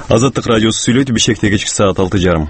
Азаттык радиосу сүйлөйт. Бишкекте кечки саат 6:30.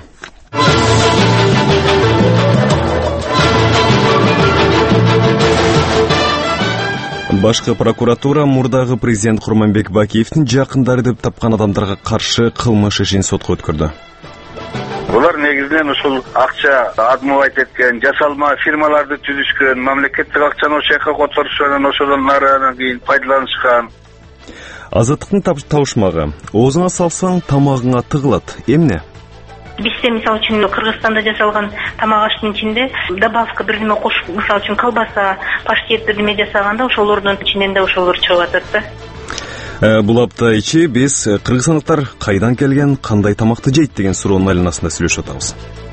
Башкы прокуратура мурдагы президент Курманбек Бакиевдин жакындары деп тапкан адамдарга каршы кылмыш ишин сотко өткөрдү. Булар негизинен ушул акча адмывайт эткен, жасалма фирмаларды түзүшкөн, мамлекеттик акчаны ошол жака которушкан, ошодон нарынан кийин пайдаланышкан. Азаттыктын табышмагы: оозуңа салсаң тамагыңа тыгылат. Эмне? Бизде мисалы үчүн Кыргызстанда жасалган тамак аштын ичинде добавка бир неме кошуп, мисалы үчүн колбаса, паштет бир неме жасаганда ошолордун ичинен да ошолор чыгып атат да. Бул апта ичи биз кыргызстандыктар кайдан келген, кандай тамакты жейт деген суроонун айланасында сүйлөшүп атабыз.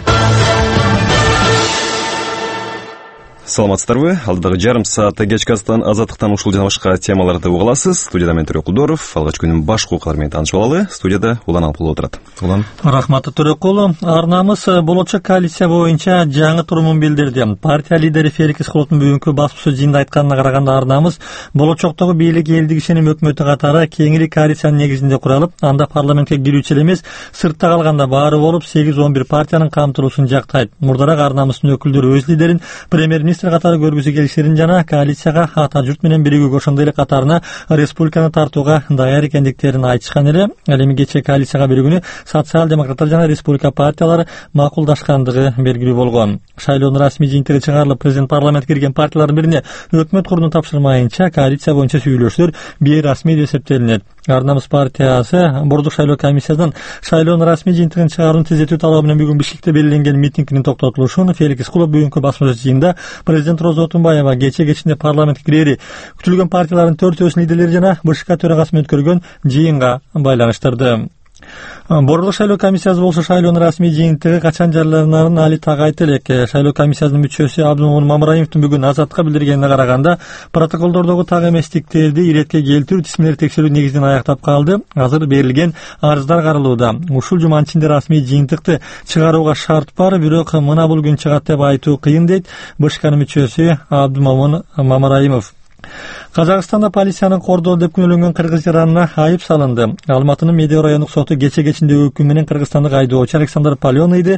Саламатсыздарбы? Алдыдагы жарым саатта кечки азаттыктан ушул жана башка темаларды уга аласыз. Студияда мен Төрөкулдоров. Алгач күнүн башкы окуялары менен таанышып алалы. Студияда Улан Алпулов отурат. Улан. Рахмат Төрөкул. Арнамыз болочок коалиция боюнча жаңы турумун билдирди. Партия лидери Феликс Сколотун бүгүнкү басма жыйында айтканына караганда арнамыз болочоктогу бийлик элдик ишеним өкмөтү катары кеңири коалициянын негизинде куралып, анда парламентке кирүүчү эле эмес, сыртта калганда баары болуп 8-11 партиянын камтылуусун жактайт. Мурдараак арнамыздын өкүлдөрү өз лидерин премьер-министр катары көргүзү келиштерин жана коалицияга ата журт менен биригүүгө ошондой эле катарына республиканы тартууга даяр экендиктерин айтышкан эле. Ал эми кечээ коалицияга биригүүнү социал-демократтар жана республика партиялары макулдашкандыгы белгилүү болгон. Шайлоонун расмий жыйынтыгы чыгарылып, президент парламентке кирген партиялардын бирине өкмөт курууну тапшырмайынча коалиция боюнча сүйлөшүүлөр бейрасмий деп эсептелинет. Арнамыз партиясы Бордук шайлоо комиссиясынан шайлоонун расмий жыйынтыгын чыгаруун тездетүү талабы менен бүгүн Бишкекте белгиленген митингдин токтотулушун Феликс Сколот бүгүнкү басма жыйында президент Роза Отунбаева кечинде парламентке кирери күтүлгөн партиялардын 4 лидерлери жана БШК төрагасы менен өткөргөн жыйынга байланыштырды. Бордук шайлоо комиссиясы болсо шайлоонун расмий жыйынтыгы качан жарыяланарын али так айта элек. Шайлоо комиссиясынын мүчөсү Абдумомун Мамраимовдун бүгүн Азатка билдиргенине караганда протоколдордогу так эместиктерди иретке келтирүү тизмелер текшерүү негизинен аяктап калды. Азыр берилген арыздар каралууда. Ушул жуманын ичинде расмий жыйынтыкты чыгарууга шарт бар, бирок мына бул күн чыгат деп айтуу кыйын дейт БШКнын мүчөсү Абдумомун Мамраимов. Казакстанда полициянын кордоо деп күнөөлөнгөн кыргыз жаранына айып салынды. Алматынын Медео райондук соту кече-кечинде өкүм менен кыргызстандык айдоочу Александр Паленыйды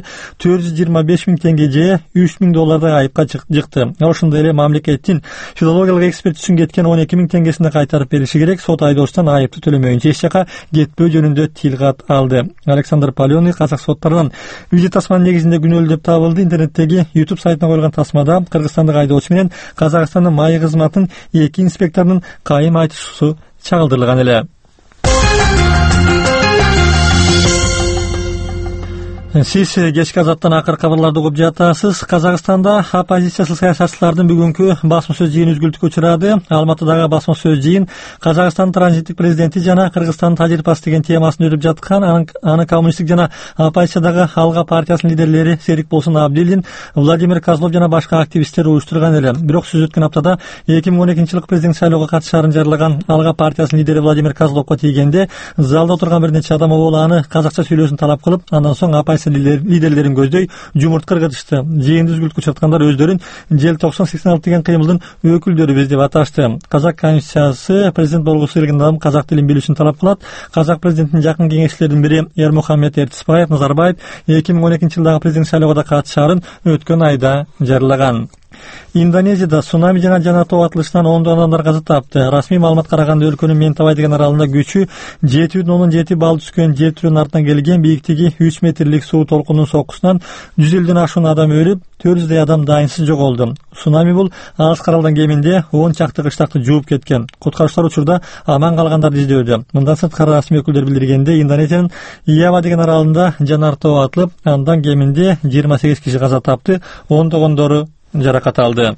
425 000 теңге же 3 000 доллардай айыпка жыкты. Ошондой эле мамлекеттин филологиялык экспертисин кеткен 12 000 теңгесин кайтарып бериши керек. Сот айдоочтан айыпты төлөмөйүнчө эч жака кетпөө жөнүндө тилкат алды. Александр Паленый казак соттарынан видео тасманын негизинде күнөөлүү деп табылды. Интернеттеги YouTube сайтына коюлган тасмада кыргызстандык айдоочу менен Казакстандын майы кызматынын 2 инспекторунун кайым айтышуусу чагылдырылган эле. Сиз кечки азаттан акыркы кабарларды угуп жатасыз. Казакстанда оппозициячыл саясатчылардын бүгүнкү басма сөз жыйыны үзгүлтүккө учурады. Алматыдагы басма сөз жыйын Казакстан транзиттик президенти жана Кыргызстандын тажрыйбасы деген темасында өтүп жаткан. Аны коммунисттик жана оппозициядагы Алга партиясынын лидерлери Серик Болсун Абдилдин, Владимир Козлов жана башка активисттер уюштурган эле. Бирок сөз өткөн аптада 2012-жылкы президент шайлоого катышаарын жарылаган Алга партиясынын лидери Владимир Козловго тийгенде залда отурган бир нече адам аны казакча сүйлөшүүсүн талап кылып, андан соң лидерлерин көздөй жумуртка ыргытышты. Жыйынды үзгүлткө чыккандар өздөрүн желтоқсан 86 деген кыймылдын өкүлдөрүбүз деп аташты. Казак конституциясы президент болгусу келген адам казак тилин билүүсүн талап кылат. Казак президентинин жакын кеңешчилеринин бири Эрмухаммед Эртисбаев Назарбаев 2012-жылдагы президент шайлоого катышаарын өткөн айда жарылаган. Индонезияда цунами жана жана тоо атылышынан 10 адамдар каза тапты. Расмий маалыматка караганда өлкөнүн Ментавай деген аралында күчү 7.7 балл түскөн жер тирөөнүн артынан келген бийликтиги 3 метрлик суу толкунунун соккусунан 150ден ашуун адам өлүп, 400 адам дайынсыз жоголду. Цунами бул алыс каралган кеминде 10 чакты кыштакты жууп кеткен. Куткаруучулар учурда аман калгандарды издөөдө. Мындан сырткары расмий өкүлдөр билдиргенде Индонезиянын Ява деген аралында жанар тоо атылып, андан кеминде 28 киши каза тапты, ондогондору жаракат алды.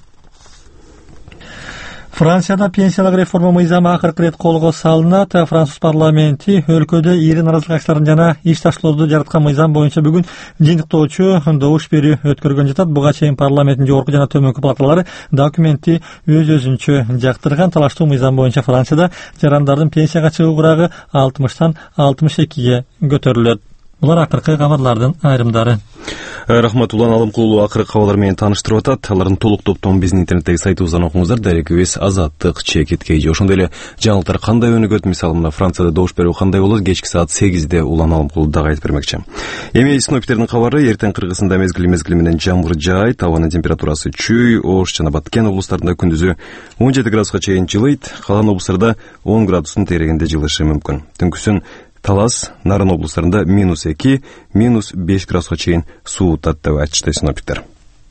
Францияда пенсиялык реформа мыйзамы акыркы ирет колго салынат. Француз парламенти өлкөдө ири наразылыктарын жана иш таштоолорду жараткан мыйзам боюнча бүгүн жыйынтыктоочу добуш берүү өткөргөн жатат. Буга чейин парламенттин жогорку жана төмөнкү палаталары документти өз-өзүнчө жактырган. Талаштуу мыйзам боюнча Францияда жарандардын пенсияга чыгуу курагы 60-тан 62-ге көтөрүлөт. Булар акыркы кабарлардын айрымдары. Рахмат, Улан Алымкулу акыркы кабарлар менен таныштырып атат. Алардын толук топтомун биздин интернеттеги сайтыбыздан окуңуздар. Дарегибиз Азаттык /KG. Ошондой эле жаңылыктар кандай өнүгөт, мисалы мына Францияда добуш берүү кандай болот, кечки саат 8-де Улан Алымкулу дагы айтып бермекчи. Эми синоптиктердин кабары: эртең Кыргызстанда мезгил менен жамгыр жаайт, абанын температурасы чүй, Ош жана Баткен облустарында күндүзү 17 градуска чейин жылыйт, калган облустарда 10 градустун тегерегинде жылышы мүмкүн. Түнкүсүн Талас, Нарын облустарында -2, -5 градуска чейин суутат деп айтышты синоптиктер.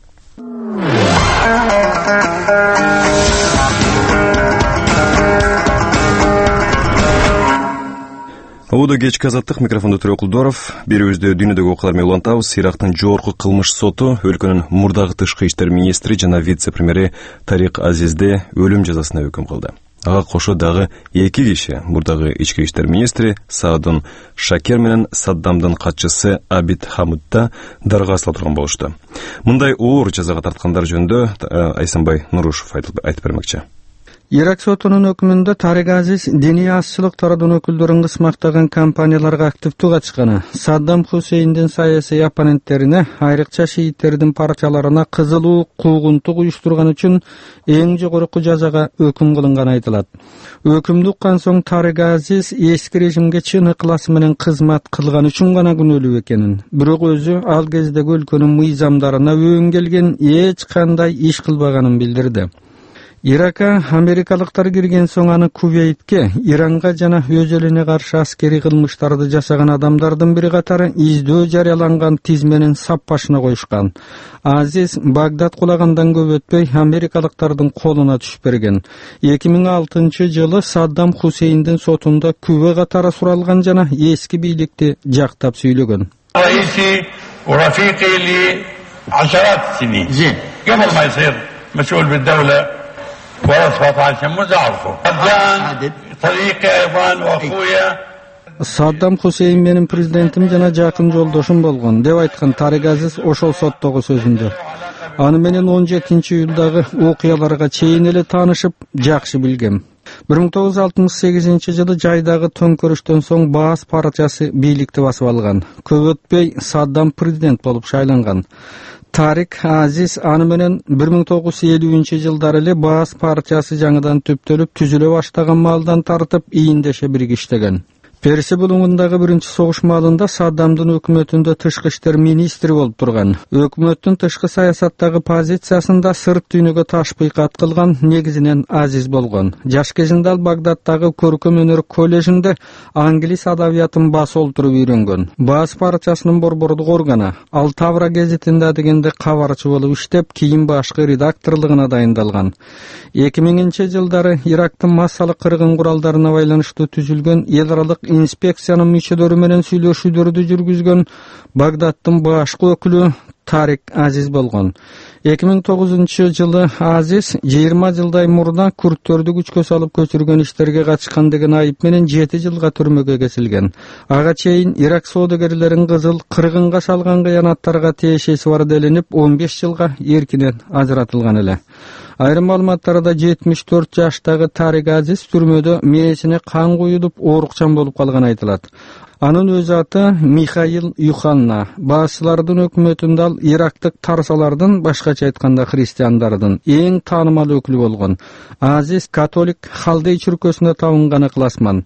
Оодо кечки Азаттык, микрофондо Төрөкулдоров. Берүүбүздө дүйнөдөгү окуялар менен улантабыз. Ирактын жогорку кылмыш соту өлкөнүн мурдагы тышкы иштер министри жана вице-премьери Тарик Азизде өлүм жазасына өкүм кылды. Ага кошо дагы 2 киши, мурдагы ички иштер министри Саадун Шакер менен Саддамдын катчысы Абид Хамудда дарга асыла турган болушту. Мындай оор жазага тарткандар жөнүндө Айсанбай Нурушев айтып бермекчи. Ирак сотунун өкүмүндө Тарик Азиз диний азчылык тарадын өкүлдөрүн кысмактаган компанияларга активдүү катышканы, Саддам Хусейндин саясий оппоненттерине, айрыкча шииттердин партияларына кызылуу куугунтук уюштурган үчүн эң жогорку жазага өкүм кылынганы айтылат. Өкүмдү уккан соң Тарик Азиз эски режимге чын ыкласы менен кызмат кылган үчүн гана күнөөлүү экенин, бирок өзү ал кездеги өлкөнүн мыйзамдарына өң келген эч кандай иш кылбаганын билдирди. Иракка америкалыктар кирген соң аны Кувейтке, Иранга жана өз элине каршы аскери кылмыштарды жасаган адамдардын бири катары издөө жарыяланган тизменин сап башына коюшкан. Азиз Багдад кулагандан көп өтпөй америкалыктардын колуна түшүп берген. 2006 жылы Саддам Хусейндин сотунда күбө катары суралган жана эски бийликти жактап сүйлөгөн. Саддам Хусейн менин президентим жана жакын жолдошум болгон деп айткан Тарик Азиз ошол соттогу сөзүндө. Аны менен 17-июлдагы окуяларга чейин эле таанышып, жакшы билгем. 1968 жылы жайдагы төңкөрүштөн соң Баас партиясы бийликти басып алган. Көп өтпөй Саддам президент болуп шайланган. Тарик Азиз аны менен 1950 жылдары эле Баас партиясы жаңыдан түптөлүп түзүлө баштаган маалдан тартып ийиндеше биригиштеген. Перси булуңундагы биринчи согуш маалында Саддамдын өкмөтүндө тышкы иштер министри болуп турган. Өкмөттүн тышкы саясаттагы позициясында сырт дүйнөгө ташбыйкат кылган негизинен Азиз болгон. Жаш кезинде ал Багдадтагы көркөм өнөр коллежинде англис адабиятын баса олтуруп үйрөнгөн. Баас партиясынын борбордук органы, ал Тавра гезитинде дегенде кабарчы болуп иштеп, кийин башкы редакторлугуна дайындалган. 2000 жылдары Ирактын массалык кыргын куралдарына байланыштуу түзүлгөн эл аралык инспекциянын мүчөлөрү менен сүйлөшүүлөрдү жүргүзгөн Багдадтын башкы өкүлү Тарик Азиз болгон. 2009 жылы Азиз 20 жылдай мурда күрттөрдү күчкө салып көчүргөн иштерге катышкан деген айып менен 7 жылга түрмөгө кесилген. Ага чейин Ирак соодагерлерин кызыл кыргынга салган кыянаттарга тиешеси бар делинип 15 жылга эркинен ажыратылган эле. Айрым маалыматтарда 74 жаштагы Тарик Азиз түрмөдө мээсине кан куюлуп оорукчан болуп калган айтылат. Анын өз аты Михаил Юханна. Баасылардын өкмөтүндө ал ирактык тарсалардын, башкача айтканда христиандардын эң таанымал өкүлү болгон. Азиз католик халдей чүркөсүнө табынган ыкласман.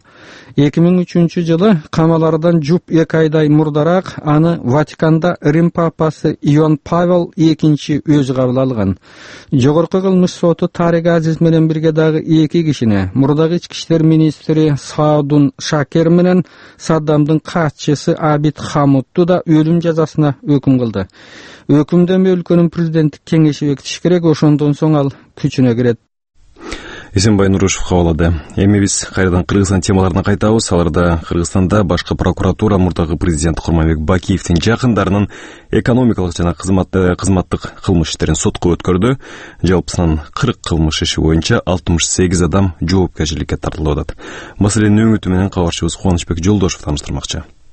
2003 жылы камалардан жуп 2 айдай мурдараак аны Ватиканда Рим папасы Иоанн Павел II өзү кабыл алган. Жогорку кылмыш соту Тарик Азиз менен бирге дагы 2 кишине, мурдагы ички иштер министри Саадун Шакер менен Саддамдын катчысы Абид Хамудду да өлүм жазасына өкүм кылды. Өкүмдөн өлкөнүн президенттик кеңеши бекитиш керек, ошондон соң ал күчүнө кирет. Айсанбай Нурушев кабылды. Эми биз кайрадан Кыргызстан темаларына кайтабыз. Аларда Кыргызстанда башкы прокуратура мурдагы президент Курманбек Бакиевдин жакындарынын экономикалык жана кызматтык кылмыш иштерин сотко өткөрдү. Жалпысынан 40 кылмыш иши боюнча 68 адам жоопкерчиликке тартылып атат. Маселенин өңүтү менен кабарчыбыз Кубанычбек Жолдошев таныштырмакчы.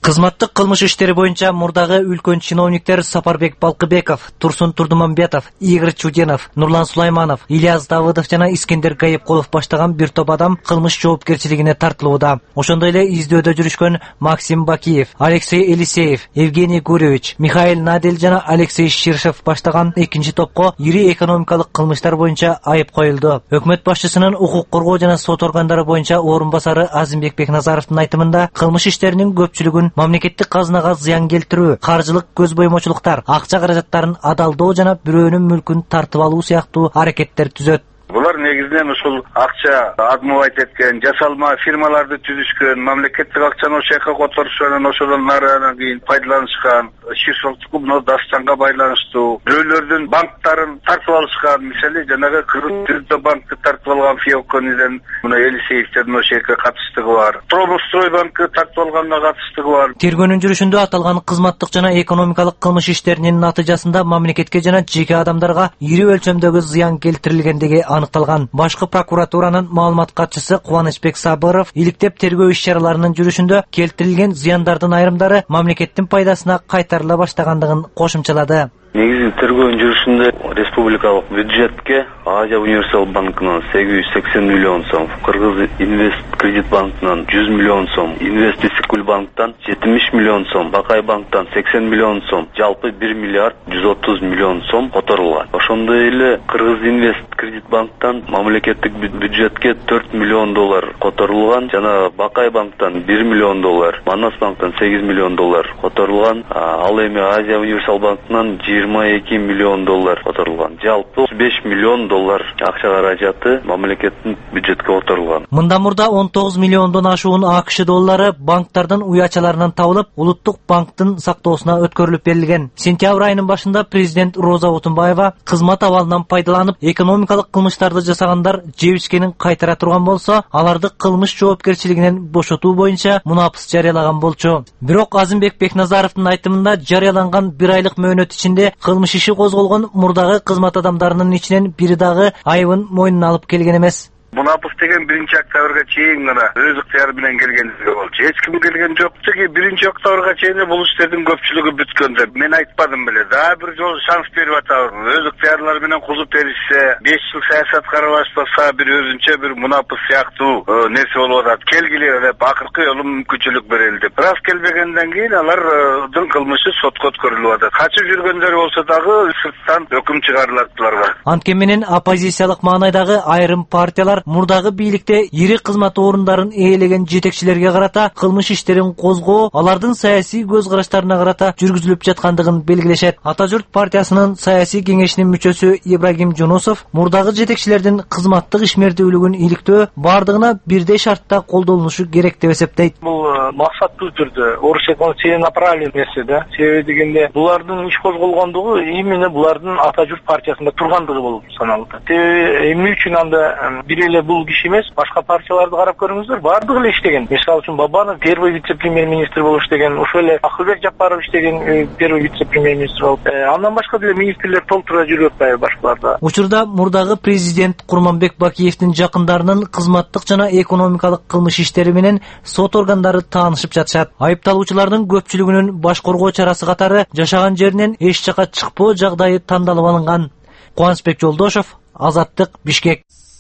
Кызматтык кылмыш иштери боюнча мурдагы үлкөн чиновниктер Сапарбек Балкыбеков, Турсун Турдумамбетов, Игорь Чуденов, Нурлан Сулайманов, Ильяс Давыдов жана Искендер Гайыпкулов баштаган бир топ адам кылмыш жоопкерчилигине тартылууда. Ошондой эле издөөдө жүрүшкөн Максим Бакиев, Алексей Елисеев, Евгений Гуревич, Михаил Надель жана Алексей Ширшев баштаган экинчи топко ири экономикалык кылмыштар боюнча айып коюлду. Өкмөт башчысынын укук коргоо жана сот органдары боюнча орун басары Азимбек Бекназаровдун айтымында кылмыш иштеринин көпчүлүгүн мамлекеттик казынага зыян келтирүү, каржылык көз боймочулуктар, акча каражаттарын адалдоо жана бирөөнүн мүлкүн тартып алуу сыяктуу аракеттер түзөт. Булар негизинен ушул акча адмувайт эткен, жасалма фирмаларды түзүшкөн, мамлекеттик акчаны ошол жака которушкан, ошодон нарынан кийин пайдаланышкан, ширшоктуку мына Дагыстанга байланыштуу бирөөлөрдүн банктарын тартып алышкан. Мисалы жанагы Кыргыз банкты тартып алган Фиокониден мына Елисеевдин ошол жака катыштыгы бар. Промстрой банкы тартып алганга катыштыгы бар. Тергөөнүн жүрүшүндө аталган кызматтык жана экономикалык кылмыш иштеринин натыйжасында мамлекетке жана жеке адамдарга ири өлчөмдөгү зыян келтирилгендиги аныкталган. Башкы прокуратуранын маалымат катчысы Кубанычбек Сабыров иликтеп тергөө иш-чараларынын жүрүшүндө келтирилген зыяндардын айрымдары мамлекеттин пайдасына кайтарыла баштагандыгын кошумчалады. Негизи тергөөнүн жүрүшүндө республикалык бюджетке Азия Универсал банкынан 880 миллион сом, Кыргыз Инвест Кредит банкынан 100 миллион сом, Инвестисикуль банктан 70 миллион сом, Бакай банктан 80 миллион сом, жалпы 1 миллиард 130 миллион сом которулган. Ошондой эле Кыргыз Инвест Кредит банктан мамлекеттик бюджетке 4 миллион доллар которулган, жана Бакай банктан 1 миллион доллар, Манас банктан 8 миллион доллар которулган, ал эми Азия Универсал банкынан 22 миллион доллар которулган. Жалпы 5 миллион доллар акча каражаты мамлекеттин бюджетке которулган. Мындан мурда 19 миллиондон ашуун АКШ доллары банктардын уячаларынан табылып, улуттук банктын сактоосуна өткөрүлүп берилген. Сентябрь айынын башында президент Роза Отунбаева кызмат абалынан пайдаланып, экономикалык кылмыштарды жасагандар жебишкенин кайтара турган болсо, аларды кылмыш жоопкерчилигинен бошотуу боюнча мунапыс жарыялаган болчу. Бирок Азимбек Бекназаровдун айтымында жарыяланган 1 айлык мөөнөт ичинде кылмыш иши козголгон мурдагы кызмат адамдарынын ичинен бири дагы айыбын мойнуна алып келген эмес. Мунапыс деген 1 октябрга чейин гана өз ыктыяры менен келгендиги болчу. Эч ким келген жок. Чеги 1 октябрга чейин бул иштердин көпчүлүгү бүткөн деп мен айтпадым беле. Дагы бир жол шанс берип атабыз. Өз ыктыярлары менен кулуп беришсе, 5 жыл саясатка аралашпаса, бир өзүнчө бир мунапыс сыяктуу нерсе болуп атат. Келгиле деп акыркы жолу мүмкүнчүлүк берилди. Бирок келбегенден кийин алардын кылмышы сотко өткөрүлүп атат. Качып жүргөндөр болсо дагы сырттан өкүм чыгарылат буларга. Анткени менен оппозициялык маанайдагы айрым партиялар мурдагы бийликте ири кызмат орундарын ээлеген жетекчилерге карата кылмыш иштерин козгоо, алардын саясий көз караштарына карата жүргүзүлүп жаткандыгын белгилешет. Ата журт партиясынын саясий кеңешинин мүчөсү Ибрагим Жунусов мурдагы жетекчилердин кызматтык ишмердүүлүгүн иликтөө бардыгына бирдей шартта колдонулушу керек деп эсептейт. Бул максаттуу түрдө орусча айтканда целенаправленный нерсе да. Себеби дегенде булардын иш козголгондугу именно булардын ата журт партиясында тургандыгы болуп саналат. Себеби эмне үчүн анда бир эле бул киши эмес, башка партияларды карап көрүңүздөр, бардыгы эле иштеген. Мисалы үчүн Бабанов первый вице-премьер-министр болуп иштеген, ошол эле Акылбек Жапаров иштеген первый вице-премьер-министр болуп. Андан башка деле министрлер толтура жүрүп атпайбы башкаларда. Учурда мурдагы президент Курманбек Бакиевдин жакындарынын кызматтык жана экономикалык кылмыш иштери менен сот органдары таанышып жатышат. Айыпталуучулардын көпчүлүгүнүн баш коргоо чарасы катары жашаган жеринен эч жака чыкпоо жагдайы тандалып алынган. Кубанычбек Жолдошов, Азаттык, Бишкек.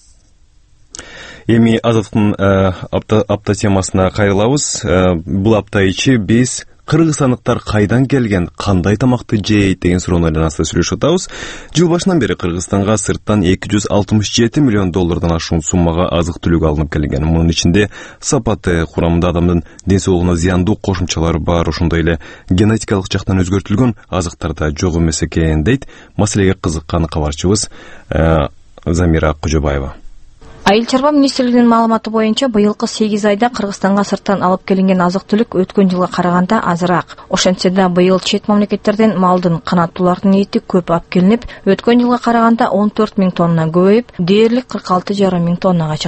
Эми Азаттыктын апта темасына кайрылабыз. Бул апта ичи биз кыргызстандыктар кайдан келген, кандай тамакты жейт деген суроону байланышты сүйлөшүп атабыз. Жыл башынан бери Кыргызстанга сырттан 267 миллион доллардан ашуун суммага азык-түлүк алынып келген. Мунун ичинде сапаты, курамында адамдын ден соолугуна зыяндуу кошумчалар бар, ошондой эле генетикалык жактан өзгөртүлгөн азыктар да жок эмес экен дейт маселеге кызыккан кабарчыбыз Замира Кожобаева. Айыл чарба министрлигинин маалыматы боюнча быйылкы 8 айда Кыргызстанга сырттан алып келинген азык-түлүк өткөн жылга караганда азыраак. Ошентсе да быйыл чет мамлекеттерден малдын, канаттуулардын эти көп алып келинип, өткөн жылга караганда 14 миң тонна көбөйүп, дээрлик 46,5 миң тоннага чыкты.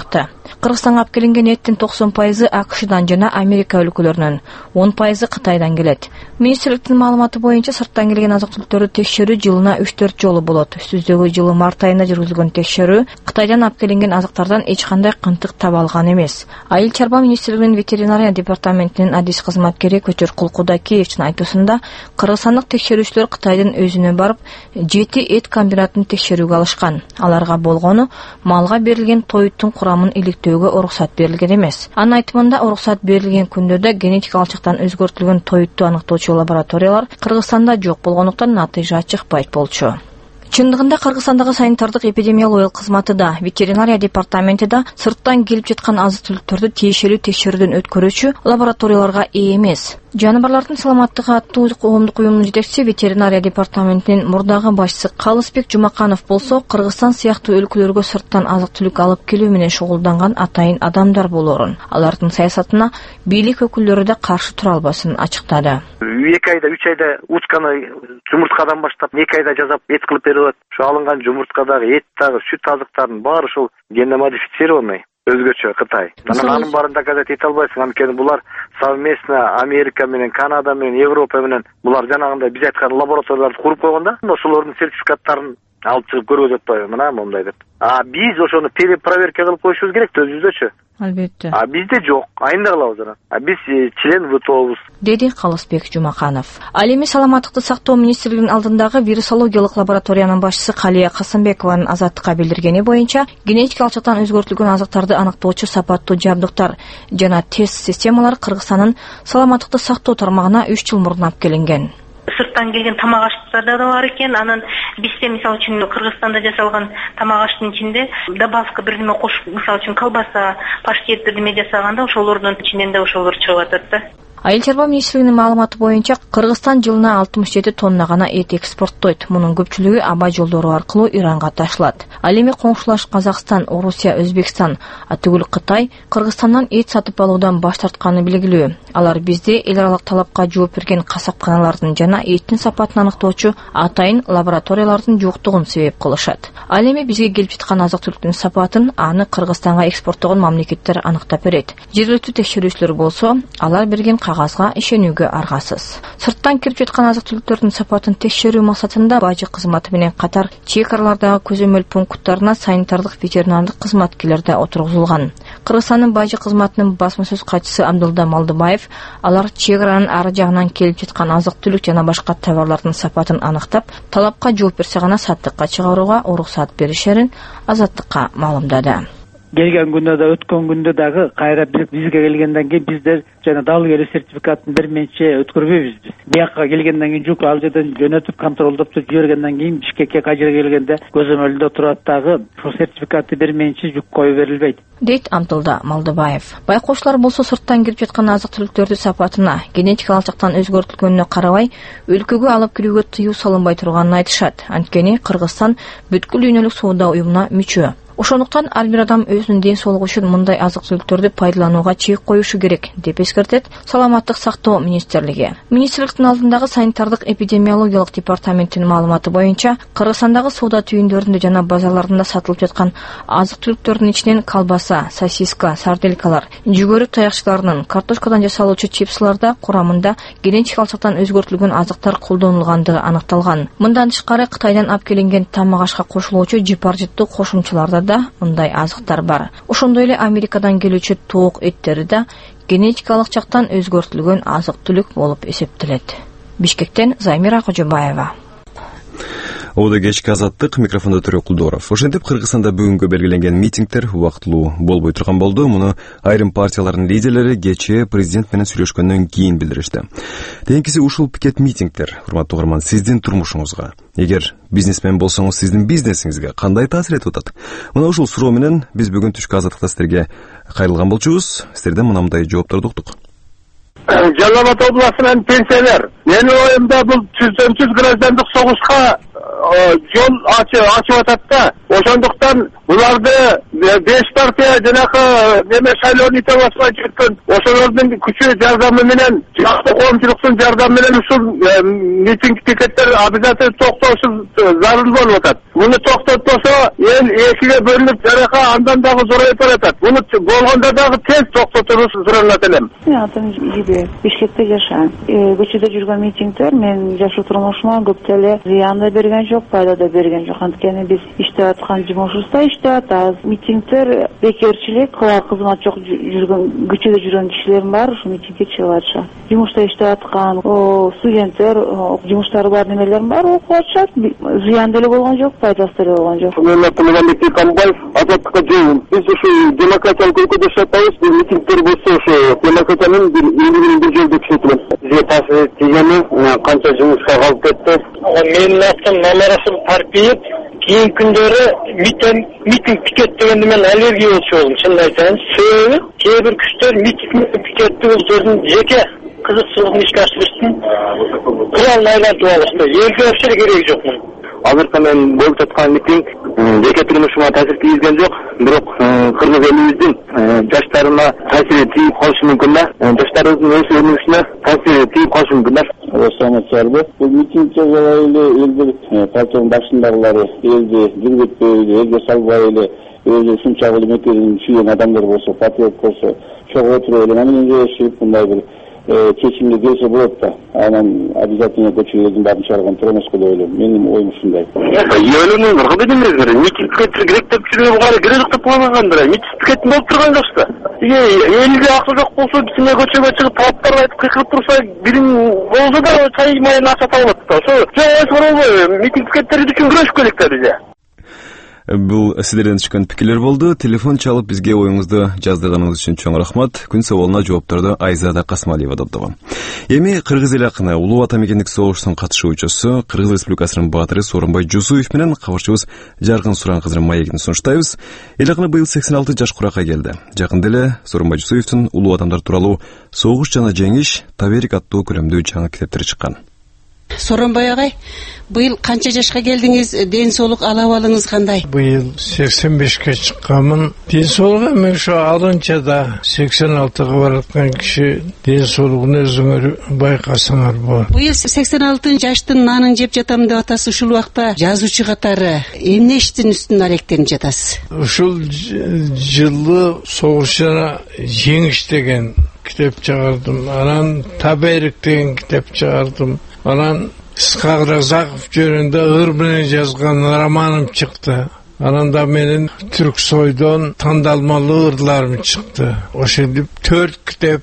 Кыргызстанга алып келинген эттин 90% АКШдан жана Америка өлкөлөрүнөн, 10% Кытайдан келет. Министрликтин маалыматы боюнча сырттан келген азык-түлүктөрдү текшерүү жылына 3-4 жолу болот. Үстүздөгү жылы март айында жүргүзүлгөн текшерүү Кытайдан алып келинген азыктардан эч кандай кантык таба алган эмес. Айыл чарба министрлигинин ветеринария департаментинин адис кызматкери Көчөр Кулкудакиевчтин айтуусунда, кыргызстандык текшерүүчүлөр Кытайдын өзүнө барып 7 эт комбинатын текшерүүгө алышкан. Аларга болгону малга берилген тоюттун курамын иликтөөгө уруксат берилген эмес. Анын айтымында уруксат берилген күндөрдө генетик алчыктан өзгөртүлгөн тоютту аныктоочу лабораториялар Кыргызстанда жок болгондуктан натыйжа чыкпайт болчу. Чындыгында Кыргызстандагы санитардык эпидемиологиялык кызматы да, ветеринария департаменти да сырттан келип жаткан азык-түлүктөрдү тиешелүү текшерүүдөн өткөрүүчү лабораторияларга ээ эмес. Жаныбарлардын саламаттыгы аттуу коомдук уюмунун жетекчиси ветеринария департаментинин мурдагы башчысы Калысбек Жумаканов болсо, Кыргызстан сыяктуу өлкөлөргө сырттан азык-түлүк алып келүү менен шугулданган атайын адамдар болоорун, алардын саясатына бийлик өкүлдөрү да каршы тура албасын ачыктады. 2 айда 3 айда утканы жумурткадан баштап 2 айда жасап эт кылып берип атат. Ошо алынган жумурткадагы эт дагы сүт азыктардын баары ушул генно модифицированный, өзгөчө Кытай. Анын баарын доказать эте албайсың, анткени булар совместно Америка менен, Канада менен, Европа менен булар жанагындай биз айткан лабораторияларды куруп койгонда, ошолордун сертификаттарын алып чыгып көргөзүп атпайбы, мына мондай деп. Биз ошону перепроверка кылып коюшубуз керек өзүбүздөчү. Албетте. Бизде жок, айында кылабыз аны. Биз член ВТОбуз, деди Калысбек Жумаканов. Ал эми саламаттыкты сактоо министрлигинин алдындагы вирусологиялык лабораториянын башчысы Калия Касымбекованын Азаттыкка билдиргени боюнча, генетик алчыктан өзгөртүлгөн азыктарды аныктоочу сапаттуу жабдыктар жана тест системалар Кыргызстандын саламаттыкты сактоо тармагына 3 жыл мурун алып келинген. Сырттан келген тамак аштарда да бар экен. Анын бизде мисалы үчүн Кыргызстанда жасалган тамак аштын ичинде добавка бир неме кошуп, мисалы үчүн колбаса, паштет бир неме жасаганда ошолордун ичинен да ошолор чыгып атат да. Айыл чарба министрлигинин маалыматы боюнча Кыргызстан жылына 67 тонна гана эт экспорттойт. Мунун көпчүлүгү аба жолдору аркылуу Иранга ташылат. Ал эми коңшулаш Казакстан, Орусия, Өзбекстан, атүгүл Кытай Кыргызстандан эт сатып алуудан баш тартканы белгилүү. Алар бизде эл аралык талапка жооп берген касапканалардын жана эттин сапатын аныктоочу атайын лабораториялардын жоктугун себеп кылышат. Ал эми бизге келип жаткан азык-түлүктүн сапатын аны Кыргызстанга экспорттогон мамлекеттер аныктап берет. Жергиликтүү текшерүүчүлөр болсо, алар берген кагазга ишенүүгө аргасыз. Сырттан кирип жаткан азык-түлүктөрдүн сапатын текшерүү максатында бажы кызматы менен катар чек аралардагы көзөмөл пункттарына санитардык ветеринардык кызматкерлер да отургузулган. Кыргызстандын бажы кызматынын басма сөз катчысы Абдулда Малдыбаев, алар чек аранын ары жагынан келип жаткан азык-түлүк жана башка товарлардын сапатын аныктап, талапка жооп берсе гана саттыкка чыгарууга уруксат беришерин Азаттыкка маалымдады. Келген күндө да, өткөн күндө дагы кайра бизге келгенден кийин биздер жана дал келүү сертификатын берменче өткөрбөйбүз биз. Бияка келгенден кийин жүк ал жерден жөнөтүп контролдоп жибергенден кийин Бишкекке кайра келгенде көзөмөлдө турат дагы ушул сертификатты берменче жүк коюп берилбейт, дейт Абдулда Малдыбаев. Байкоочулар болсо сырттан кирип жаткан азык-түлүктөрдү сапатына, генетик алчыктан өзгөртүлгөнүнө карабай, өлкөгө алып кирүүгө тыюу салынбай турганын айтышат. Анткени Кыргызстан бүткүл дүйнөлүк соода уюмуна мүчө. Ошондуктан ар бир адам өзүнүн ден соолугу үчүн мындай азык-түлүктөрдү пайдаланууга чек коюшу керек, деп эскертет Саламаттык сактоо министрлиги. Министрликтин алдындагы санитардык эпидемиологиялык департаменттин маалыматы боюнча, Кыргызстандагы соода түйүндөрүндө жана базарларында сатылып жаткан азык-түлүктөрдүн ичинен колбаса, сосиска, сарделькалар, жүгөрү таякчыларынын, картошкадан жасалуучу чипсыларда курамында генетик алчыктан өзгөртүлгөн азыктар колдонулгандыгы аныкталган. Мындан тышкары Кытайдан алып келинген тамак ашка кошулуучу жипаржыттуу кошумчаларда да мындай азыктар бар. Ошондой эле Америкадан келүүчү тоок эттери да генетикалык жактан өзгөртүлгөн азык-түлүк болуп эсептелет. Бишкектен Замира Кожобаева. Ода кечки Азаттык, микрофондо Төрө Кулдоров. Ошентип Кыргызстанда бүгүнгө белгиленген митингдер убактылуу болбой турган болду. Муну айрым партиялардын лидерлери кечээ президент менен сүйлөшкөндөн кийин билдиришти. Кийинкиси ушул пикет митингдер, урматтуу угарман, сиздин турмушуңузга, эгер бизнесмен болсоңуз, сиздин бизнесиңизге кандай таасир этип атат? Мына ушул суроо менен биз бүгүн түшкү Азаттыкта сиздерге кайрылган болчубуз. Сиздерден мындай жоопторду уктук. Жалал Абад областынан пенсионер Менин оюмда бул түзөмсүз граждандык согушка жол ачып атат да. Ошондуктан буларды 5 партия жанакы неме шайлоону ите баспай жүргөн ошолордун күчү жардамы менен, жакшы коомчулуктун жардамы менен ушул митинг пикеттер обязательно токтошу зарыл болуп атат. Муну токтотпосо эл экиге бөлүнүп жарака андан дагы зоройуп баратат. Муну болгондо дагы тез токтотууну суранат элем. Атым Жиде, Бишкекте жашайм. Көчөдө жүргөн митингдер мен жашоо турмушума көп деле зыян да берген жок, пайда да берген жок. Анткени биз иштеп аткан жумушубузда иштеп атабыз. Митингдер бекерчилик, кызмат жок жүргөн көчөдө жүргөн кишилердин баары ушу митингге чыгып атышат. Жумушта иштеп аткан студенттер, жумуштары бар немелердин баары окуп атышат. Зыян деле болгон жок, пайдасы деле болгон жок. Мен Мамлекет Камбаев азаттыкка жооп. Биз ушу демократиялык өлкөдө жашайбыз. Митингдер болсо ушу демократиянын бир жолдо күчөтүлөт. Бизге таасир тийгени канча жумушка калып кетти. Менин атым Мамарасыл Парпиев. Кийин күндөрү митинг пикет дегенде мен аллергия болчу болдум, чынын айтайын. Себеби кээ бир күчтөр митинг пикетти өзүнүн жеке кызыкчылыгын ишке ашырыштын куралын айлантып алышты. Элге вообще кереги жок мунун. Азыркы мен болуп жаткан митинг жеке турмушума таасир тийгизген жок, бирок кыргыз элибиздин жаштарына таасири тийип калышы мүмкүн да. Жаштарыбыздын өз өмүрүнө таасири тийип калышы мүмкүн да. Саламатсыздарбы? Бул митингче эле элдер партиянын башындагылары элди жүргүтпөй, элге салбай эле өзү ушунчалык эметтерин сүйгөн адамдар болсо, патриот болсо, чогуу отуруп эле менен жашап мындай бир чечимге келсе болот да. Анан обязательно көчөлөрдүн баарын чыгарган тура эмес го деп ойлойм. Менин оюм ушундай. Элөнүн кандай демек митинг керек деп жүргөн баары керек деп ойлогондор. Митинг кетин болуп турган жокпу? Элде акча жок болсо, бизге көчөгө чыгып талаптарды айтып кыйкырып турса, бирин болсо да чай майын акча табылат да. Ошо жок болбой, митинг кеттери үчүн күрөшүп келек да биз. Бул сиздерден түшкөн пикирлер болду. Телефон чалып бизге оюңузду жаздырганыңыз үчүн чоң рахмат. Күн соолуна жоопторду Айзада Касмалиева топтогон. Эми кыргыз эли акыны Улуу Ата мекендик согуштун катышуучусу Кыргыз Республикасынын баатыры Сооронбай Жусуев менен кабарчыбыз Жаркын Суран кызынын маегин сунуштайбыз. Эл акыны быйыл 86 жаш куракка келди. Жакында эле Сооронбай Жусуевдин улуу адамдар тууралуу Согуш жана жеңиш Таберик аттуу көрөмдүү жаңы китептери чыккан. Сооронбай агай, быйыл канча жашка келдиңиз? Ден соолук алабалыңыз кандай? Быйыл 85ке чыкканмын. Ден соолук эми ошо алынчада 86га бараткан киши ден соолугун өзүңөр байкасаңар болот. Быйыл 86 жаштын нанын жеп жатам деп атасыз. Ушул убакта жазуучу катары эмне иштин үстүнөн алектенип жатасыз? Ушул жылы Согуш жана жеңиш деген китеп чыгардым. Анан Таберик деген китеп чыгардым. Анан Исхак Разаков жөнүндө ыр менен жазган романым чыкты. Анан да менин Түрксойдон тандалмалуу ырларым чыкты. Ошентип 4 китеп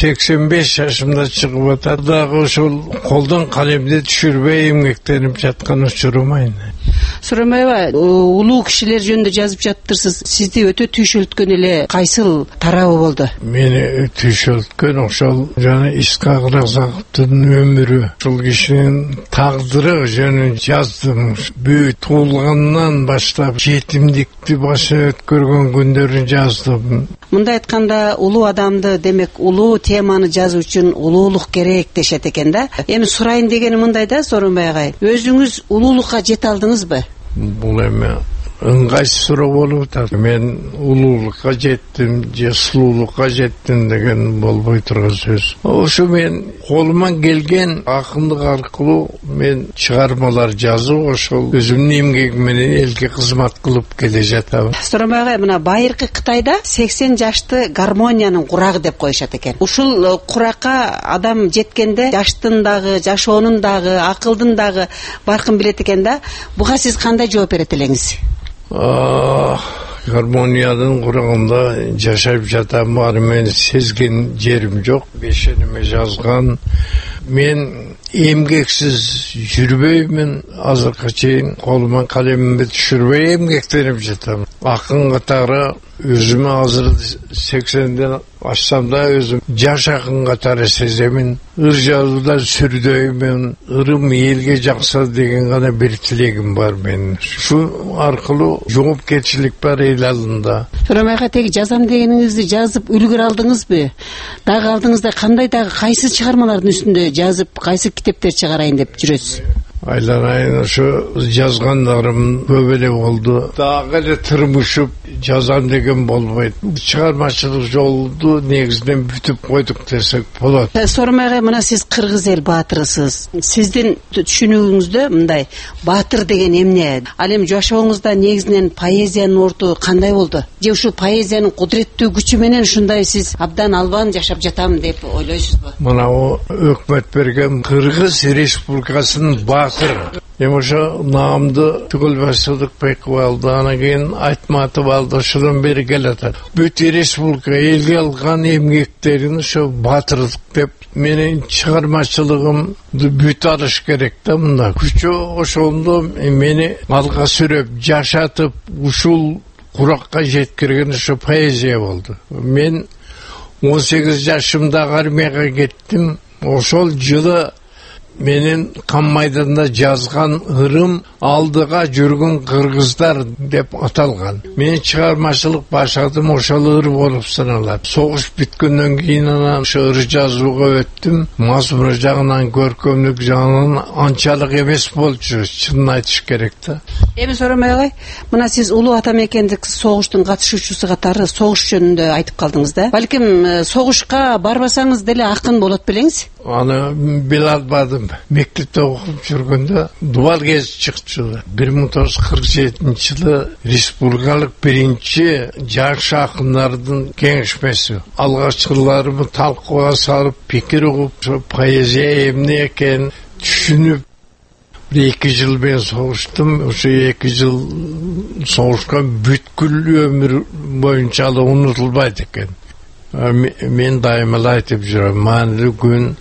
85 жашымда чыгып атат. Дагы ошол колдон калемди түшүрбөй эмгектенип жаткан учурум айна. Сооронбай, улуу кишилер жөнүндө жазып жатыптырсыз. Сизди өтө түйшөлткөн эле кайсыл тарабы болду? Мени түйшөлткөн ошол жана Исхак Разаковдун өмүрү, ушул кишинин тагдыры жөнүндө жаздым. Бүт туулгандан баштап жетимдикти башы өткөргөн күндөрүн жаздым. Мындай айтканда, улуу адамды, демек, улуу теманы жазуу үчүн улуулук керек дешет экен да. Эми сурайын дегени мындай да, Сооронбай агай. Өзүңүз улуулукка жете алдыңызбы? Бул эми ыңгайсыз суроо болуп атат. Мен улуулукка жеттим, же сулуулукка жеттим деген болбой турган сөз. Ошо мен колуман келген акындык аркылуу мен чыгармалар жазып, ошол өзүмдүн эмгегим менен элге кызмат кылып келе жатам. Сооронбай агай, мына байыркы Кытайда 80 жашты гармониянын курагы деп коюшат экен. Ушул куракка адам жеткенде жаштын дагы, жашоонун дагы, акылдын дагы баркын билет экен да. Буга сиз кандай жооп берет элеңиз? Гармониянын курагында жашап жатам, баары мен сезген жерим жок. Бешениме жазган. Мен эмгексиз жүрбөймүн. Азыркыга чейин колуман калемимди түшүрбөй эмгектенип жатам. Акын катары өзүмө азыр 80ден ашсам да өзүм жаш акын катары сеземин. Ыр жазууда сүрдөймүн. Ырым элге жакса деген гана бир тилегим бар менин. Ушу аркылуу жоопкерчилик бар эл алдында. Сооронбай теги жазам дегениңизди жазып үлгүрө алдыңызбы? Дагы алдыңызда кандай дагы кайсы чыгармалардын үстүндө жазып, кайсы китептерди чыгарайын деп жүрөсүз? Айланайын ошо жазгандарым көп эле болду. Дагы эле тырмышып жазам деген болбойт. Чыгармачылык жолду негизинен бүтүп койдук десек болот. Сооронбай агай, мына сиз кыргыз эл баатырысыз. Сиздин түшүнүгүңүздө мындай баатыр деген эмне? Ал эми жашооңузда негизинен поэзиянын орду кандай болду? Же ушул поэзиянын кудуреттүү күчү менен ушундай сиз абдан албан жашап жатам деп ойлойсузбу? Мына өкмөт берген Кыргыз Республикасынын Эми ошо наамды түгөл басылык Беков алды, анан кийин Айтматов алды, ошодон бери келатат. Бүт республика элге алган эмгектерин ошо баатырдык деп менин чыгармачылыгымды бүт алыш керек да. Мында күчү ошондо мени алга сүрөп, жашатып, ушул куракка жеткирген ошо поэзия болду. Мен 18 жашымда армияга кеттим. Ошол жылы менин Кан майданда жазган ырым алдыга жүргөн кыргыздар деп аталган. Мен чыгармачылык баштадым, ошол ыр болуп саналат. Согуш бүткөндөн кийин анан ошо ыр жазууга өттүм. Мазмун жагынан, көркөмдүк жагынан анчалык эмес болчу, чынын айтыш керек да. Эми Сооронбай агай, мына сиз улуу ата мекендик согуштун катышуучусу катары согуш жөнүндө айтып калдыңыз да. Балким согушка барбасаңыз деле акын болот белеңиз? Аны биле албадым. Мектепте окуп жүргөндө дубал кез чыкчу. 1947 жылы республикалык биринчи жаш акындардын кеңешмеси. Алгачкыларымы талкууга салып, пикир угуп, поэзия эмне экенин түшүнүп, 2 жыл мен согуштум. Ошо 2 жыл согушкан бүткүл өмүр боюнча ал унутулбайт экен. Мен дайыма айтып жүрөм, маанилүү күн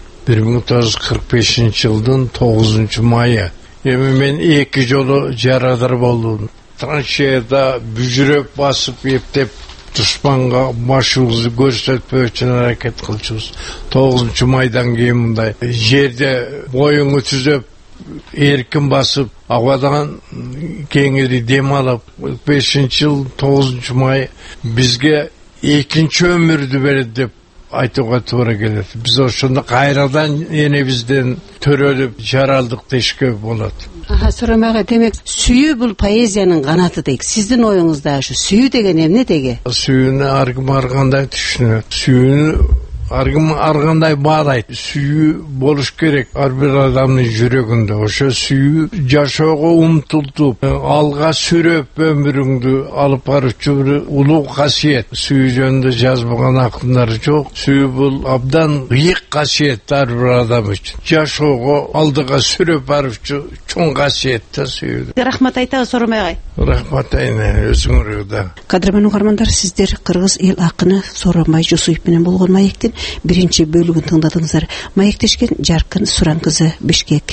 1945 жылдын 9 майы. Эми мен 2 жолу жарадар болдум. Траншеяда бүжүрөп басып эптеп душманга башыбызды көрсөтпөө үчүн аракет кылчубуз. 9 майдан кийин мындай жерде боюңу түзөп эркин басып, абадан кеңири дем алып, 5-жыл 9 май бизге экинчи өмүрдү берет деп айтууга туура келет. Биз ошондо кайрадан энебизден төрөлүп жаралдык дешке болот. Сооронбай агай, демек сүйүү бул поэзиянын канаты дейк. Сиздин оюңузда ушу сүйүү деген эмне деге? Сүйүүнү ар ким ар кандай түшүнөт. Сүйүүнү ар ким ар кандай баалайт. Сүйүү болуш керек ар бир адамдын жүрөгүндө. Ошо сүйүү жашоого умтултуп, алга сүрөп өмүрүңдү алып баруучу бир улуу касиет. Сүйүү жөнүндө жазбаган акындар жок. Сүйүү бул абдан ыйык касиет ар бир адам үчүн. Жашоого алдыга сүрөп баруучу чоң касиет да сүйүү. Рахмат айтабыз Сооронбай агай. Рахмат айна, өзүңөр да. Кадырман угармандар, сиздер кыргыз эл акыны Сооронбай Жусуев менен болгон маектин биринчи бөлүгүн тыңдадыңыздар. Маектешкен Жаркын Суран кызы, Бишкек.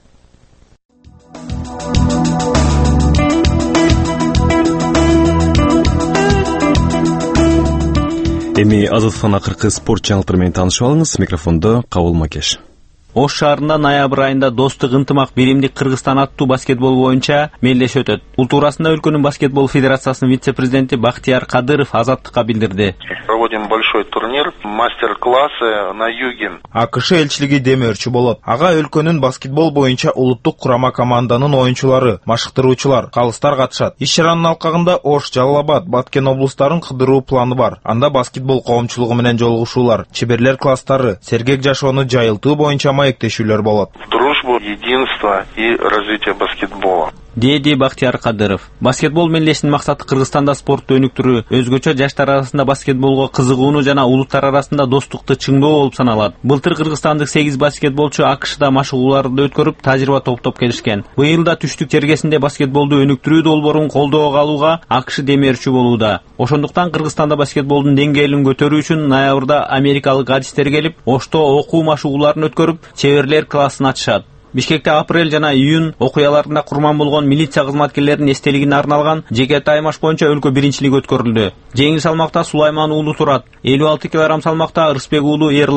Эми азаттыктын акыркы спорт жаңылыктары менен таанышып алыңыз. Микрофондо Кабыл Макеш. Ош шаарында ноябрь айында достук ынтымак биримдик Кыргызстан аттуу баскетбол боюнча мелдеш өтөт. Бул туурасында өлкөнүн баскетбол федерациясынын вице-президенти Бактияр Кадыров Азаттыкка билдирди. Проводим большой турнир, мастер-классы на юге. АКШ элчилиги демөөрчү болот. Ага өлкөнүн баскетбол боюнча улуттук курама команданын оюнчулары, машыктыруучулар, калыстар катышат. Иш-чаранын алкагында Ош, Жалал Абад, Баткен облустарын кыдыруу планы бар. Анда баскетбол коомчулугу менен жолугушуулар, чеберлер класстары, сергек жашоону жайылтуу боюнча маектешүүлөр болот. Дружбу, единство и развитие баскетбола. Деди Бактияр Кадыров. Баскетбол мелдештин максаты Кыргызстанда спортту өнүктүрүү, өзгөчө жаштар арасында баскетболго кызыгууну жана улуттар арасында достукту чыңдоо болуп саналат. Былтыр кыргызстандык 8 баскетболчу АКШда машыгууларды өткөрүп, тажрыйба топтоп келишкен. Быйыл да түштүк чергесинде баскетболду өнүктүрүү долбоорун колдоого алууга АКШ демөөрчү болууда. Ошондуктан Кыргызстанда баскетболдун деңгээлин көтөрүү үчүн ноябрда америкалык адистер келип, Ошто окуу машыгууларын өткөрүп, чеберлер классын ачышат. Бишкекте апрель жана июнь окуяларында курман болгон милиция кызматкерлеринин эстелигине арналган жеке таймаш боюнча өлкө биринчилиги өткөрүлдү. Жеңил салмакта Сулайман уулу Турат, 56 кг салмакта Ырысбек уулу Эрлан,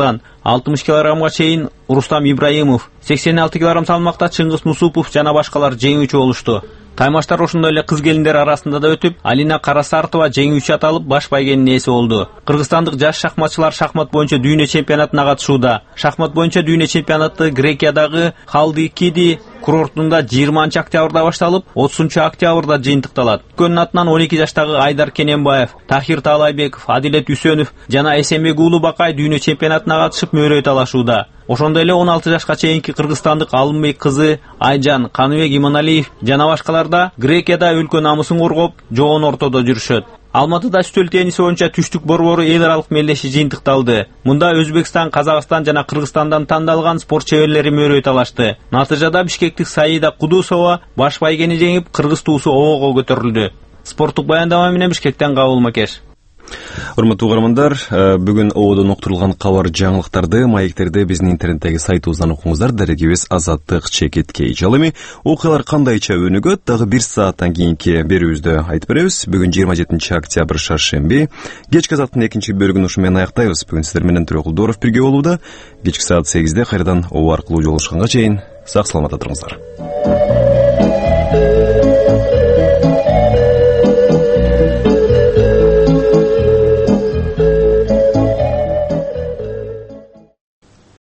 60 килограммга чейин Рустам Ибраимов, 86 килограмм салмакта Чыңгыз Нусупов жана башкалар жеңүүчү болушту. Таймаштар ошондой эле кыз келиндер арасында да өтүп, Алина Карасартова жеңүүчү аталып, баш байгенин ээси болду. Кыргызстандык жаш шахматчылар шахмат боюнча дүйнө чемпионатына катышууда. Шахмат боюнча дүйнө чемпионаты Грекиядагы Халдикиди курортунда 20 октябрда башталып, 30 октябрда жыйынтыкталат. Өткөнүн атынан 12 жаштагы Айдар Кененбаев, Тахир Таалайбеков, Адилет Үсөнов жана Эсенбек Уулу Бакай дүйнө чемпионатына катышып мөөрөй талашууда. Ошондой эле 16 жашка чейинки кыргызстандык Алымбек кызы Айжан Каныбек Иманалиев жана башкалар да Грекияда өлкө намысын коргоп, жоон ортодо жүрүшөт. Алматыда үстөл тенниси боюнча түштүк борбору эл аралык мелдеши жыйынтыкталды. Мында Өзбекстан, Казакстан жана Кыргызстандан тандалган спорт чеберлери мөөрөй талашты. Натыйжада бишкектик Саида Кудусова баш байгени жеңип, кыргыз туусу обого көтөрүлдү. Спорттук баяндама менен Бишкектен Кабыл Макеш. Урматтуу угармандар, бүгүн ободон уктурулган кабар жаңылыктарды, маектерди биздин интернеттеги сайтыбыздан окуңуздар. Дарегибиз Азаттык Чекит Кейж. Ал эми окуялар кандайча өнүгөт, дагы 1 сааттан кийинки берүүбүздө айтып беребиз. Бүгүн 27 октябрь шаршемби. Кечки азаттын экинчи бөлүгүн ушу менен аяктайбыз. Бүгүн сиздер менен Төрөкулдоров бирге болууда. Кечки саат 8де кайрадан обо аркылуу жолугушканга чейин сак саламатта туруңуздар.